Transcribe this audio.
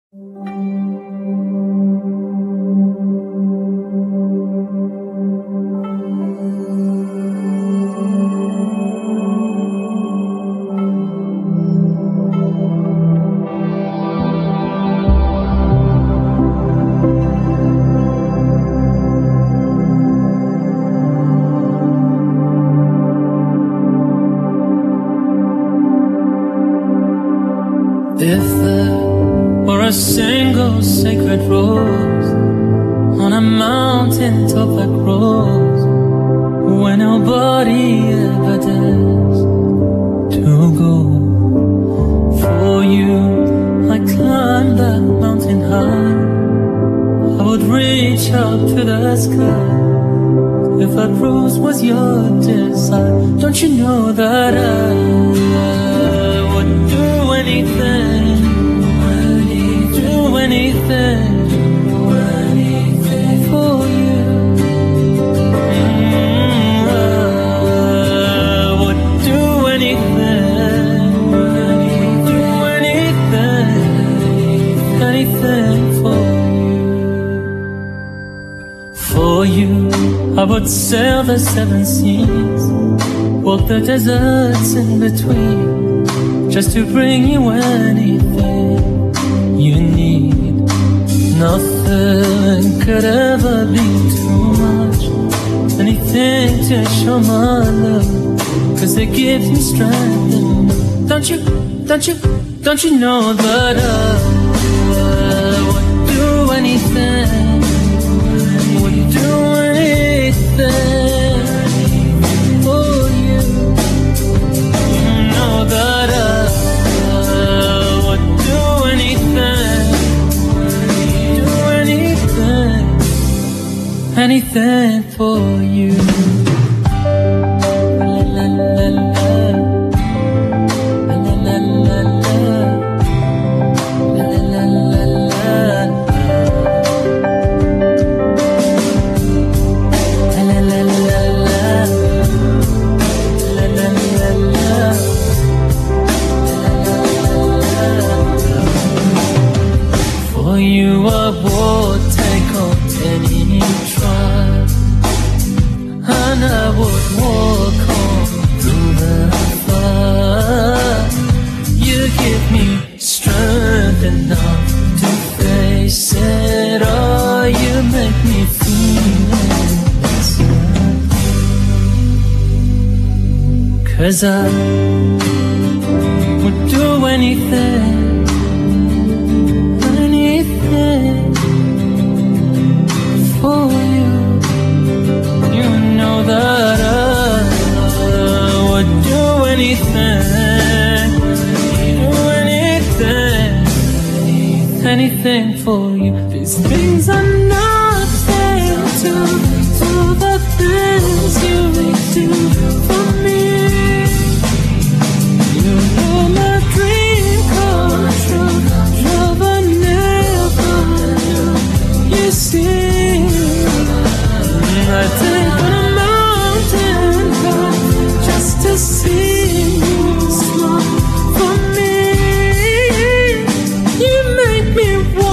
If there were a single sacred rose on a mountain top that grows where nobody ever dares to go, for you I climbed that mountain high. I would reach up to the sky if that rose was your desire. Don't you know that I would do anything, do anything for you. I would do anything, anything for you. For you, I would sail the 7 seas, walk the deserts in between, just to bring you anything you need. Nothing could ever be too much, anything to show my love, 'cause it gives me strength. And don't you know that I would do anything, would do anything for you. You know that I would do anything, anything for you. La, la, la, la. La, la, la, la. La, la, la, la. La, la, la, la. La, la, la, la. For you I would take on any trial, and I would walk on through the fire. You give me strength enough to face it all. You make me feel inside, 'cause I would do anything, for you. You know that I would do anything, anything for you. These things are nothing to the things you do for me. You know my dream come true, love I never knew. You see, I take on a mountain top just to see you smile for me. You make me want